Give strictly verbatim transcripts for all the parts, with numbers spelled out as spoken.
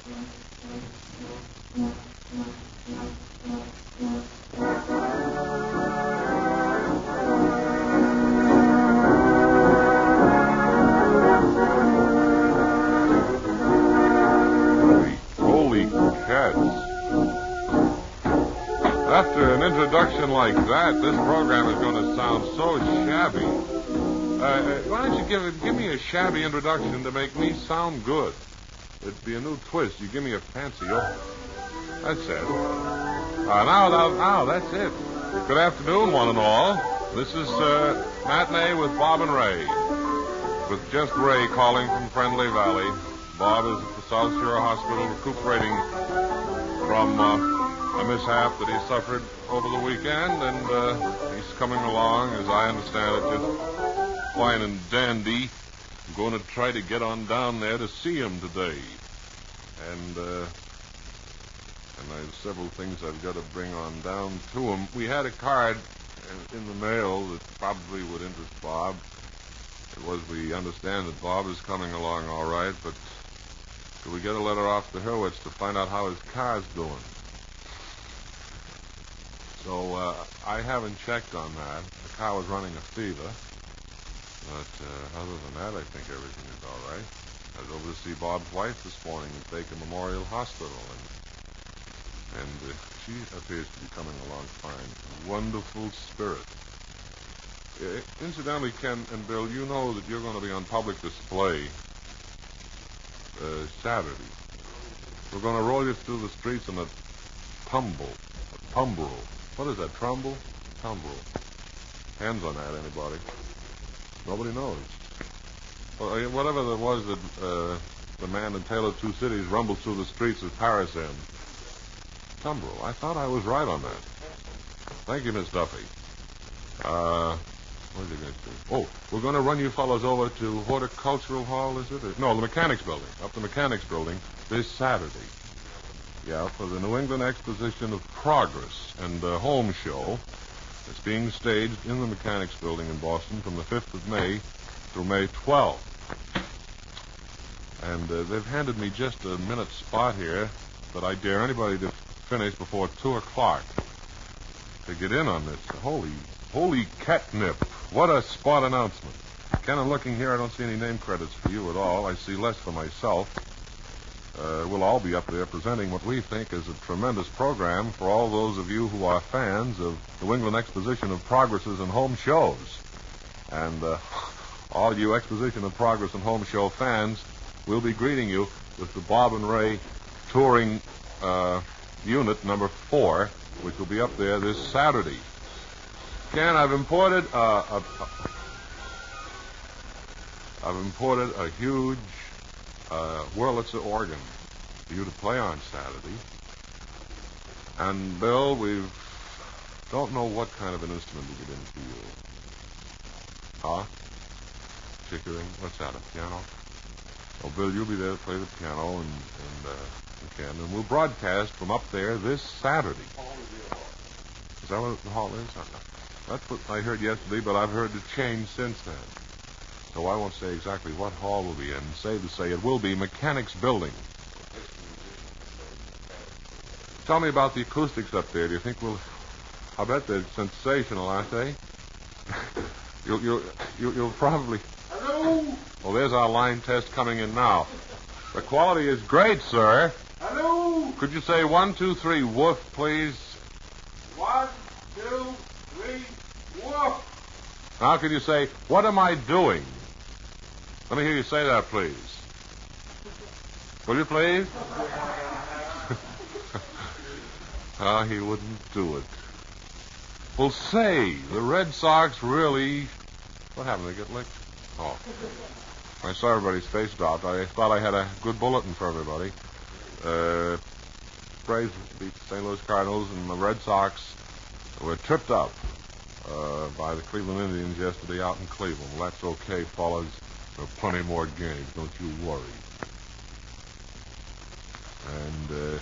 Holy cats. After an introduction like that, this program is going to sound so shabby. Uh, why don't you give give me a shabby introduction to make me sound good? It'd be a new twist. You give me a fancy opening. That's it. Uh, now, now, now, that's it. Good afternoon, one and all. This is uh, Matinee with Bob and Ray. With just Ray calling from Friendly Valley. Bob is at the South Shore Hospital recuperating from uh, a mishap that he suffered over the weekend, and uh, he's coming along, as I understand it, just fine and dandy. I'm going to try to get on down there to see him today. And, uh, and there's several things I've got to bring on down to him. We had a card in the mail that probably would interest Bob. It was, we understand that Bob is coming along all right, but could we get a letter off to Hurwitz to find out how his car's doing? So, uh, I haven't checked on that. The car was running a fever. But uh, other than that, I think everything is all right. I was over to see Bob's wife this morning at Baker Memorial Hospital, and and uh, she appears to be coming along fine. Wonderful spirit. Uh, incidentally, Ken and Bill, you know that you're going to be on public display uh, Saturday. We're going to roll you through the streets in a tumble. A tumbrel. What is that, trumble? Tumbrel. Hands on that, anybody? Nobody knows. Well, whatever it was that uh, the man in Tale of Two Cities rumbled through the streets of Paris in. Tumbrel. I thought I was right on that. Thank you, Miss Duffy. Uh, what are you going to do? Oh, we're going to run you fellows over to Horticultural Hall, is it? No, the Mechanics Building. Up the Mechanics Building this Saturday. Yeah, for the New England Exposition of Progress and uh, Home Show. It's being staged in the Mechanics Building in Boston from the fifth of May through May twelfth. And uh, they've handed me just a minute spot here, but I dare anybody to finish before two o'clock to get in on this. Holy, holy catnip. What a spot announcement. Ken, I'm looking here. I don't see any name credits for you at all. I see less for myself. Uh, we'll all be up there presenting what we think is a tremendous program for all those of you who are fans of New England Exposition of Progresses and Home Shows. And uh, all you Exposition of Progress and Home Show fans, we'll be greeting you with the Bob and Ray touring uh, unit number four, which will be up there this Saturday. Ken, I've imported uh, a, a, I've imported a huge Uh, Wurlitzer organ for you to play on Saturday. And, Bill, we don't know what kind of an instrument to get in for you. Huh? Chickering? What's that, a piano? Oh, Bill, you'll be there to play the piano, and, and uh, you can. And we'll broadcast from up there this Saturday. Is that what the hall is? That's what I heard yesterday, but I've heard it change since then. So I won't say exactly what hall we'll be in. Safe to say it will be Mechanics Building. Tell me about the acoustics up there. Do you think we'll... I bet they're sensational, aren't they? you'll, you'll, you'll, you'll probably... Hello? Well, there's our line test coming in now. The quality is great, sir. Hello? Could you say one, two, three, woof, please? One, two, three, woof. Now could you say, what am I doing? Let me hear you say that, please. Will you, please? Ah, he wouldn't do it. Well, say, the Red Sox really... What happened? They get licked? Oh. I saw everybody's face dropped. I thought I had a good bulletin for everybody. Uh, Braves beat the Saint Louis Cardinals, and the Red Sox were tripped up uh, by the Cleveland Indians yesterday out in Cleveland. Well, that's okay, fellas. There are plenty more games. Don't you worry. And uh,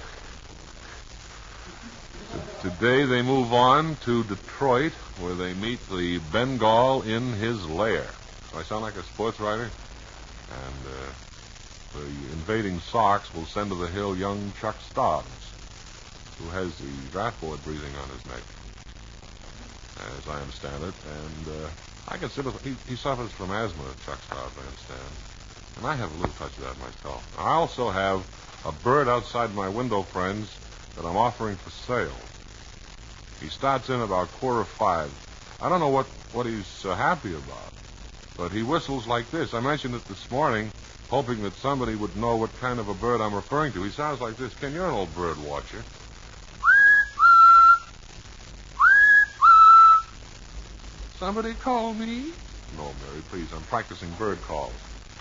t- today they move on to Detroit, where they meet the Bengal in his lair. Do I sound like a sports writer? And uh, the invading Sox will send to the hill young Chuck Stobbs, who has the draft board breathing on his neck, as I understand it. And uh, I consider he, he suffers from asthma, Chuck Stobbs, I understand. And I have a little touch of that myself. I also have a bird outside my window, friends, that I'm offering for sale. He starts in about quarter five. I don't know what, what he's uh, happy about, but he whistles like this. I mentioned it this morning, hoping that somebody would know what kind of a bird I'm referring to. He sounds like this. Ken, you're an old bird watcher. Somebody call me? No, Mary, please. I'm practicing bird calls.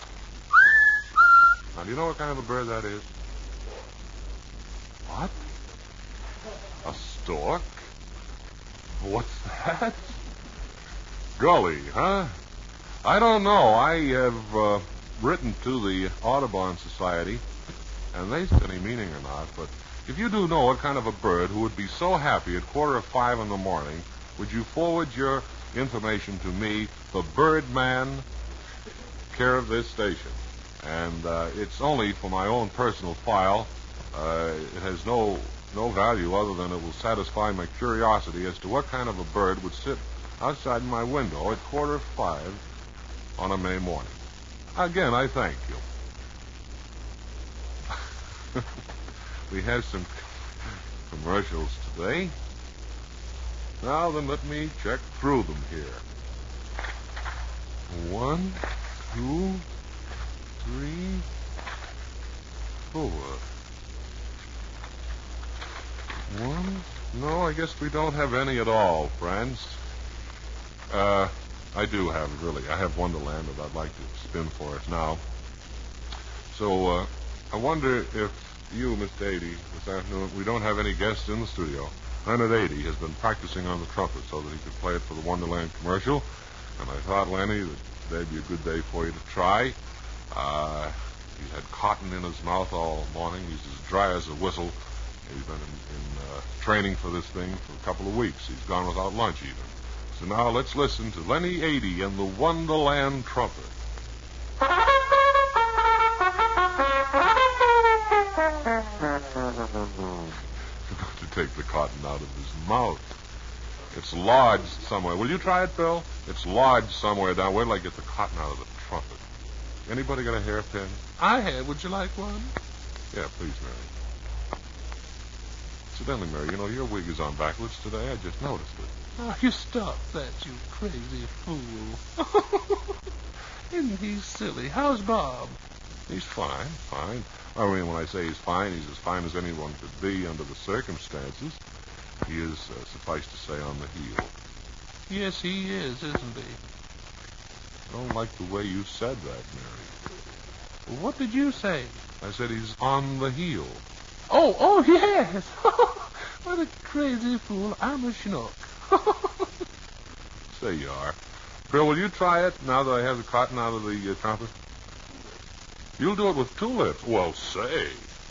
Now, do you know what kind of a bird that is? What? A stork? What's that? Gully, huh? I don't know. I have uh, written to the Audubon Society, and they said any meaning or not, but if you do know what kind of a bird who would be so happy at quarter of five in the morning, would you forward your information to me, the Birdman, care of this station? And uh, it's only for my own personal file. Uh, it has no no value other than it will satisfy my curiosity as to what kind of a bird would sit outside my window at quarter of five on a May morning. Again, I thank you. We have some commercials today. Now then, let me check through them here. One, two, three, four. One? No, I guess we don't have any at all, friends. Uh, I do have, really. I have Wonderland that I'd like to spin for us now. So, uh, I wonder if you, Miss Dady, this afternoon, we don't have any guests in the studio. Leonard Adie has been practicing on the trumpet so that he could play it for the Wonderland commercial. And I thought, Lenny, that today'd be a good day for you to try. Uh, he's had cotton in his mouth all morning. He's as dry as a whistle. He's been in, in uh, training for this thing for a couple of weeks. He's gone without lunch even. So now let's listen to Lenny Adie and the Wonderland trumpet. To take the cotton out of his mouth. It's lodged somewhere. Will you try it, Bill? It's lodged somewhere down. Where till I get the cotton out of the trumpet? Anybody got a hairpin? I have. Would you like one? Yeah, please, Mary. Incidentally, Mary, you know, your wig is on backwards today. I just noticed it. Oh, you stop that, you crazy fool. Isn't he silly? How's Bob? He's fine, fine. I mean, when I say he's fine, he's as fine as anyone could be under the circumstances. He is, uh, suffice to say, on the heel. Yes, he is, isn't he? I don't like the way you said that, Mary. What did you say? I said he's on the heel. Oh, oh, yes. What a crazy fool. I'm a schnook. Say you are. Bill, will you try it now that I have the cotton out of the uh, trumpet? You'll do it with two lips. Well, say.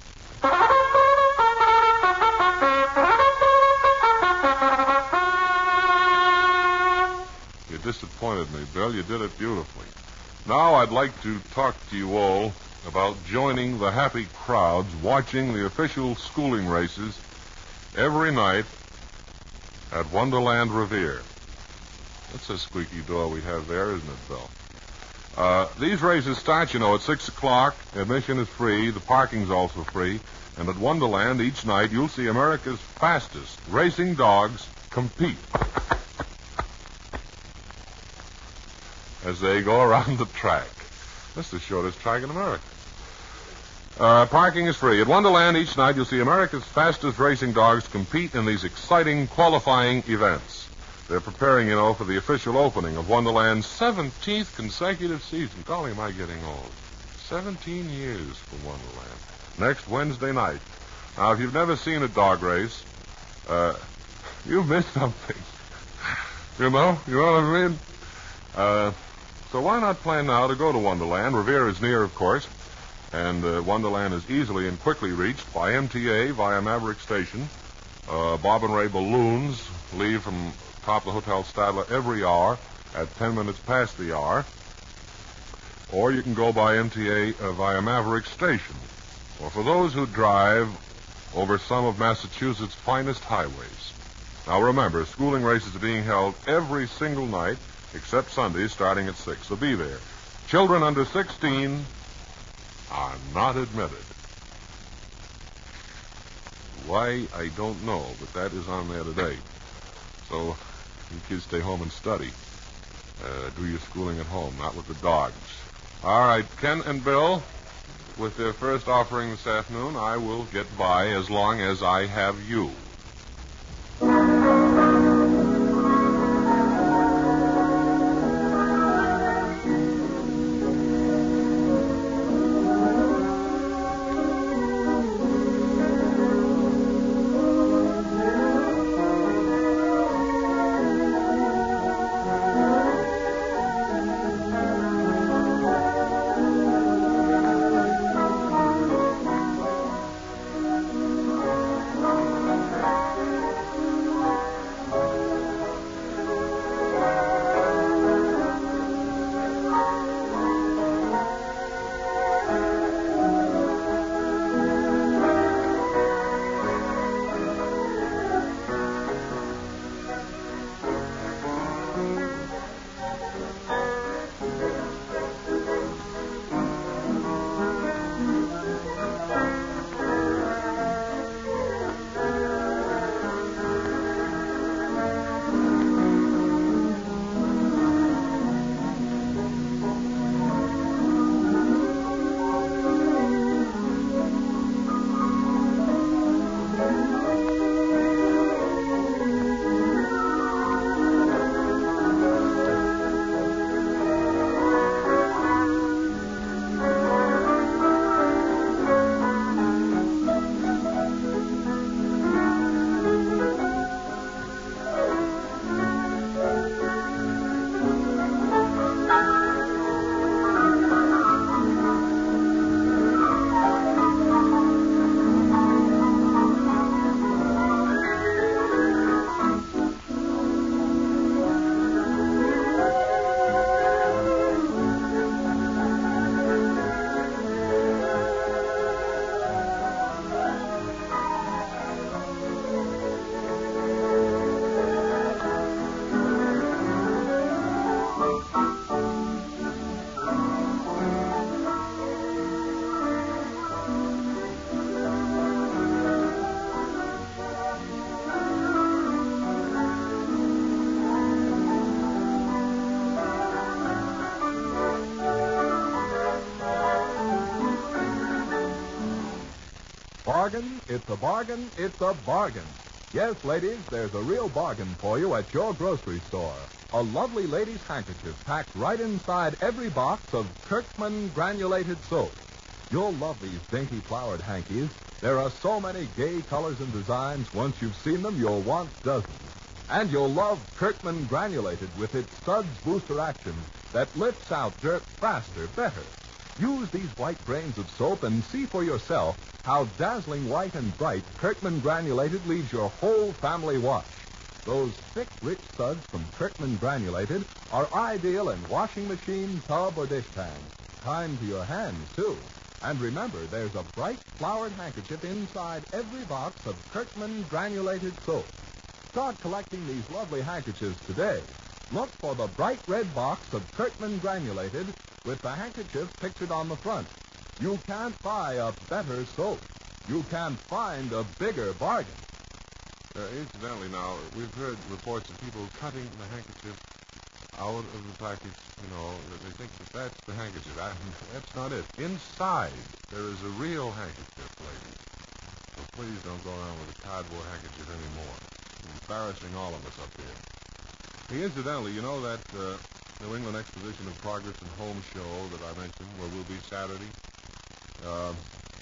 You disappointed me, Bill. You did it beautifully. Now I'd like to talk to you all about joining the happy crowds watching the official schooling races every night at Wonderland Revere. That's a squeaky door we have there, isn't it, Bill? Uh, these races start, you know, at six o'clock. Admission is free. The parking's also free. And at Wonderland, each night, you'll see America's fastest racing dogs compete as they go around the track. That's the shortest track in America. Uh, parking is free. At Wonderland, each night, you'll see America's fastest racing dogs compete in these exciting qualifying events. They're preparing, you know, for the official opening of Wonderland's seventeenth consecutive season. Golly, am I getting old. Seventeen years for Wonderland. Next Wednesday night. Now, if you've never seen a dog race, uh, you've missed something. You know? You know what I mean? Uh, so why not plan now to go to Wonderland? Revere is near, of course, and uh, Wonderland is easily and quickly reached by M T A via Maverick Station. Uh, Bob and Ray balloons leave from top of the Hotel Stadler every hour at ten minutes past the hour. or you can go by M T A uh, via Maverick Station, or for those who drive over some of Massachusetts' finest highways. Now remember, schooling races are being held every single night, except Sundays, starting at six, so be there. Children under sixteen are not admitted. Why, I don't know, but that is on there today. So you kids stay home and study. Uh, do your schooling at home, not with the dogs. All right, Ken and Bill, with their first offering this afternoon, I will get by as long as I have you. Bargain, it's a bargain, it's a bargain. Yes, ladies, there's a real bargain for you at your grocery store. A lovely lady's handkerchief packed right inside every box of Kirkman granulated soap. You'll love these dainty flowered hankies. There are so many gay colors and designs. Once you've seen them, you'll want dozens. And you'll love Kirkman granulated with its Suds booster action that lifts out dirt faster, better. Use these white grains of soap and see for yourself how dazzling white and bright Kirkman granulated leaves your whole family wash. Those thick, rich suds from Kirkman granulated are ideal in washing machine, tub, or dishpan. Kind to your hands, too. And remember, there's a bright flowered handkerchief inside every box of Kirkman granulated soap. Start collecting these lovely handkerchiefs today. Look for the bright red box of Kirkman granulated with the handkerchief pictured on the front. You can't buy a better soap. You can't find a bigger bargain. Uh, incidentally, now, we've heard reports of people cutting the handkerchief out of the package, you know, that they think that that's the handkerchief. I, that's not it. Inside, there is a real handkerchief, ladies. So please don't go around with a cardboard handkerchief anymore. It's embarrassing all of us up here. Hey, incidentally, you know that uh, New England Exposition of Progress and Home show that I mentioned, where we'll be Saturday? Uh,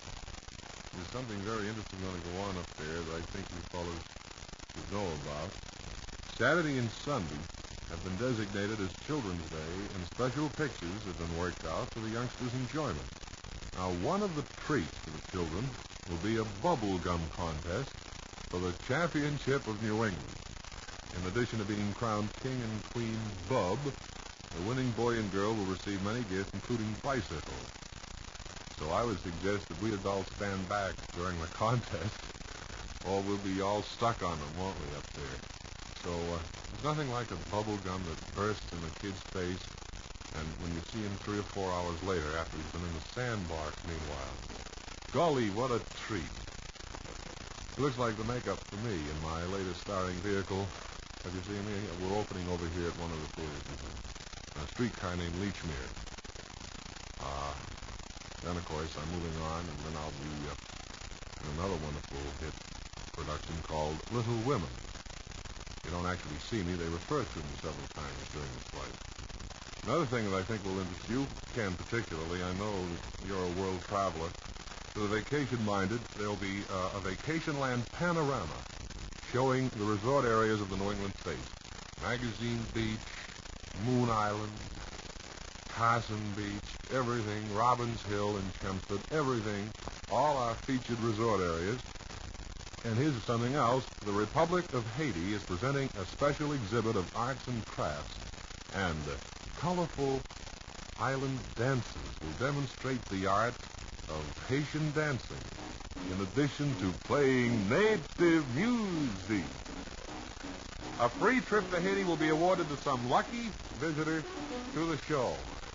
there's something very interesting going to go on up there that I think you fellows should know about. Saturday and Sunday have been designated as Children's Day, and special pictures have been worked out for the youngsters' enjoyment. Now, one of the treats for the children will be a bubble gum contest for the championship of New England. In addition to being crowned King and Queen Bub, The winning boy and girl will receive many gifts, including bicycles. So I would suggest that we adults stand back during the contest, or we'll be all stuck on them, won't we, up there? So uh, there's nothing like a bubble gum that bursts in a kid's face, and when you see him three or four hours later after he's been in the sandbox meanwhile. Golly, what a treat. It looks like the makeup for me in my latest starring vehicle. Have you seen me? We're opening over here at one of the theaters. A streetcar named Leechmere. Uh, then, of course, I'm moving on, and then I'll be uh, in another wonderful hit production called Little Women. You don't actually see me. They refer to me several times during the flight. Another thing that I think will interest you, Ken particularly, I know that you're a world traveler. To the vacation-minded, there'll be uh, a Vacationland panorama showing the resort areas of the New England states. Magazine Beach, Moon Island, Carson Beach, everything, Robbins Hill and Chempstead, everything, all our featured resort areas. And here's something else. The Republic of Haiti is presenting a special exhibit of arts and crafts, and uh, colorful island dances will demonstrate the art of Haitian dancing, in addition to playing native music. A free trip to Haiti will be awarded to some lucky visitor to the show.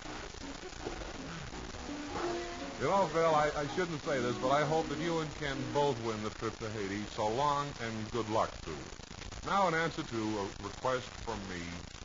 You know, Phil, I, I shouldn't say this, but I hope that you and Ken both win the trip to Haiti. So long and good luck to you. Now, in answer to a request from me,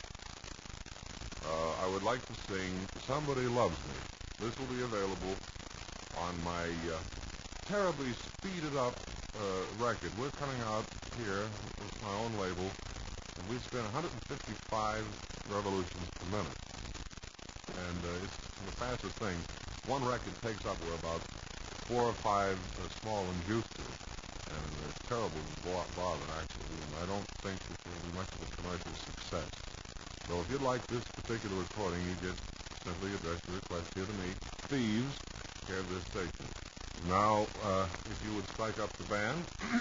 uh, I would like to sing Somebody Loves Me. This will be available on my uh, terribly speeded up uh, record. We're coming out here with my own label, and we spin one hundred fifty-five revolutions per minute. And uh, it's the fastest thing. One record takes up where about four or five uh, small and juices, and it's terrible to bother, actually, and I don't think it will be much of a commercial success. So if you'd like this particular recording, you just simply address your request here to me, Thieves, care of this station. Now, uh, if you would strike up the band.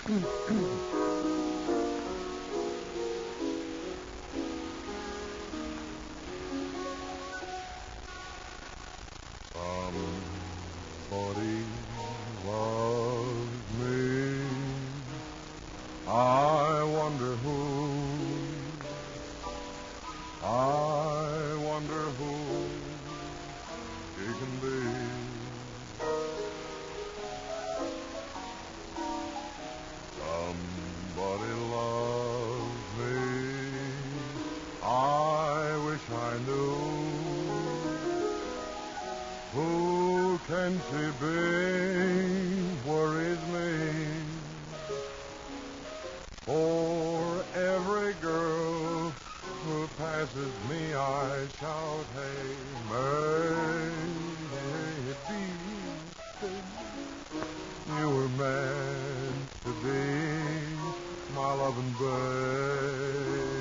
Somebody loves me. I wonder who. I wonder who she can be. Somebody loves me. I wish I knew. Who can she be? Worries me. For every girl who passes me, I shout, hey, may it be. You were meant to be my loving baby.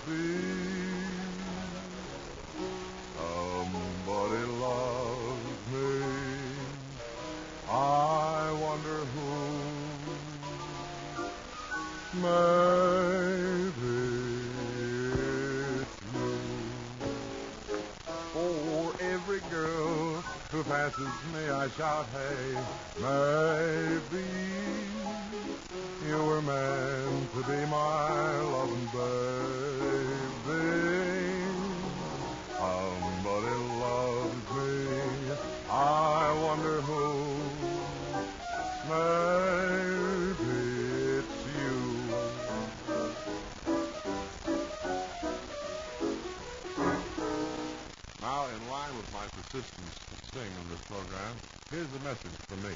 Somebody loves me. I wonder who. Maybe it's you. For every girl who passes me, I shout, hey, maybe you were meant to be my loving baby. Somebody loves me. I wonder who. Maybe it's you. Now, in line with my persistence to sing in this program, here's the message from me.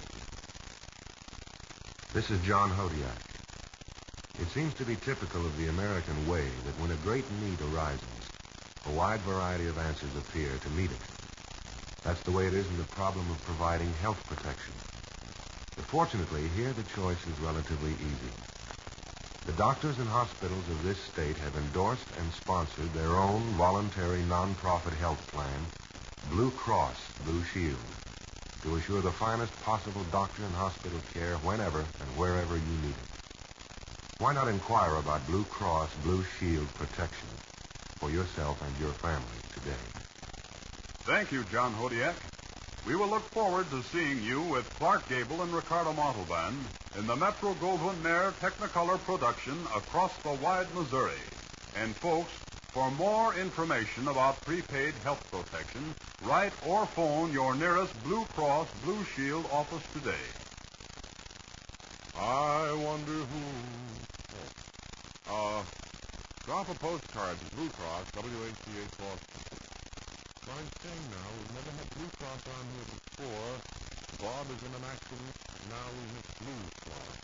This is John Hodiak. It seems to be typical of the American way that when a great need arises, a wide variety of answers appear to meet it. That's the way it is in the problem of providing health protection. But fortunately, here the choice is relatively easy. The doctors and hospitals of this state have endorsed and sponsored their own voluntary non-profit health plan, Blue Cross Blue Shield, to assure the finest possible doctor and hospital care whenever and wherever you need it. Why not inquire about Blue Cross Blue Shield protection for yourself and your family? today. Thank you, John Hodiak. We will look forward to seeing you with Clark Gable and Ricardo Montalban in the Metro-Goldwyn-Mayer Technicolor production Across the Wide Missouri. And folks, for more information about prepaid health protection, write or phone your nearest Blue Cross Blue Shield office today. I wonder who... Oh. Uh, drop a postcard to Blue Cross, W H C H Boston. So I'm saying now, we've never had Blue Cross on here before. Bob is in an accident, and now we have Blue Cross.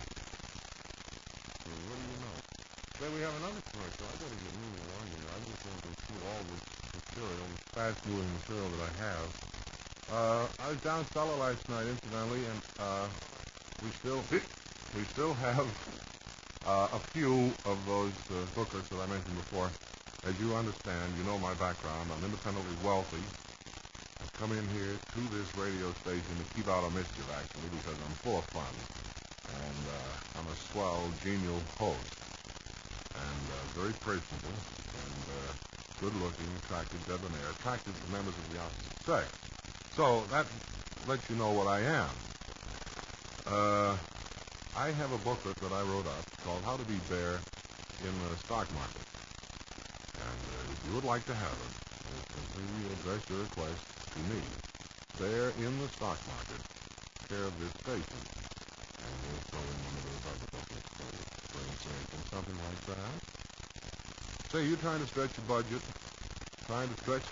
So what do you know? Say, we have another commercial. I better get moving along here. I'm just going to go through all this material, this fast-moving material that I have. Uh, I was down cellar last night, incidentally, and, uh, we still, we still have, uh, a few of those, uh, booklets that I mentioned before. As you understand, you know my background. I'm independently wealthy. I've come in here to this radio station to keep out of mischief, actually, because I'm full of fun. And, uh, I'm a swell, genial host. And, uh, very personable, and, uh, good-looking, attractive, debonair, attractive to members of the opposite sex. So, that lets you know what I am. Uh, I have a booklet that I wrote up called How to Be Bear in the Stock Market. And uh, if you would like to have it, uh, simply address your request to me. Bear in the Stock Market, care of this station. And we'll throw in one of those other booklets for you, for instance, and something like that. Say, you're trying to stretch your budget, trying to stretch...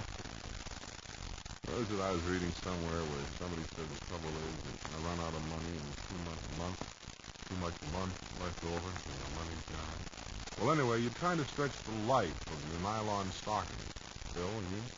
What was it I was reading somewhere where somebody said the trouble is that I run out of money and it's too much a month, too much a month left over, and the money's gone. Well, anyway, you're trying to stretch the life of your nylon stockings. Bill, are you?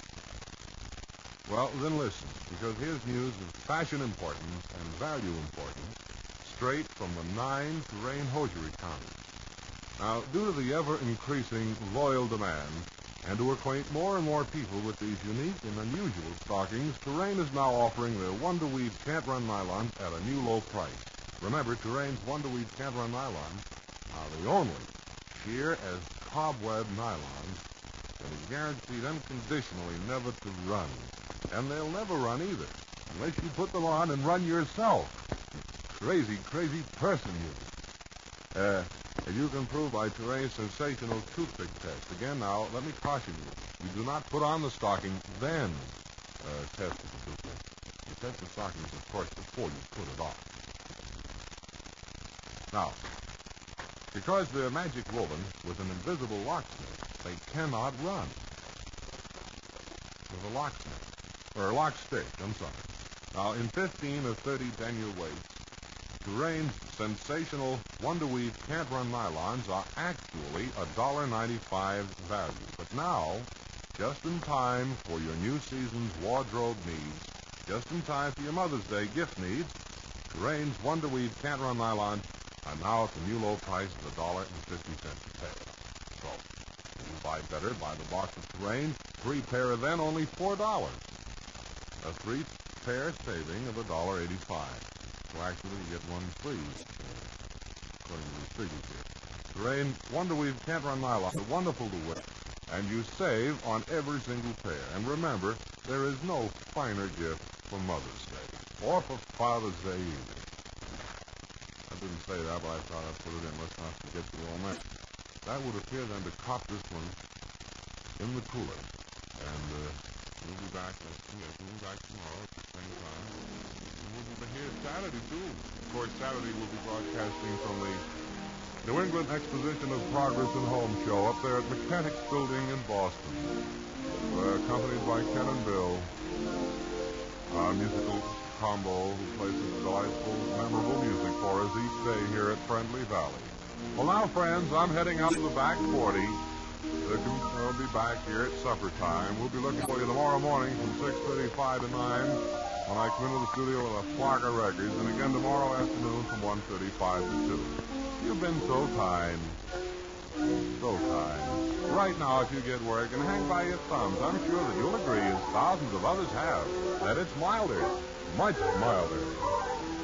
Well, then listen, because here's news of fashion importance and value importance straight from the nine Terrain hosiery counters. Now, due to the ever-increasing loyal demand, and to acquaint more and more people with these unique and unusual stockings, Terrain is now offering their Wonder Weave Can't-Run nylons at a new low price. Remember, Terrain's Wonder Weave Can't-Run nylons are the only sheer as cobweb nylons that are guaranteed unconditionally never to run. And they'll never run either, unless you put them on and run yourself. Crazy, crazy person you. Uh... As you can prove by Terrain's sensational toothpick test. Again, now, let me caution you. You do not put on the stocking, then uh, test the toothpick. You test the stockings, of course, before you put it on. Now, because they're magic woven with an invisible locksmith, they cannot run. With a locksmith. Or a lock stick, I'm sorry. Now, in fifteen or thirty denier weights, Terrain's sensational Wonder Weave Can't-Run nylons are actually one dollar ninety-five value. But now, just in time for your new season's wardrobe needs, just in time for your Mother's Day gift needs, Terrain's Wonder Weave Can't-Run nylons are now at the new low price of one dollar fifty a pair. So, if you buy better, buy the box of Terrain, three pair of then only four dollars. A three-pair saving of one dollar eighty-five. So actually, you get one free, uh, according to these figures here. Terrain Wonder Weave Can't-Run nylon are wonderful to wear, and you save on every single pair. And remember, there is no finer gift for Mother's Day, or for Father's Day either. I didn't say that, but I thought I'd put it in. Let's not forget the old man. That would appear then to cop this one in the cooler. And uh, we'll be back, let's see, we'll be back tomorrow at the same time. We'll be here Saturday, too. Of course, Saturday we'll be broadcasting from the New England Exposition of Progress and Home show up there at Mechanics Building in Boston. We're accompanied by Ken and Bill, our musical combo who plays this delightful, memorable music for us each day here at Friendly Valley. Well, now, friends, I'm heading out to the back forty. We'll be back here at supper time. We'll be looking for you tomorrow morning from six thirty-five to nine when I come into the studio with a flock of records, and again tomorrow afternoon from one thirty-five to two. You've been so kind. So kind. Right now, if you get work and hang by your thumbs, I'm sure that you'll agree, as thousands of others have, that it's milder, much milder.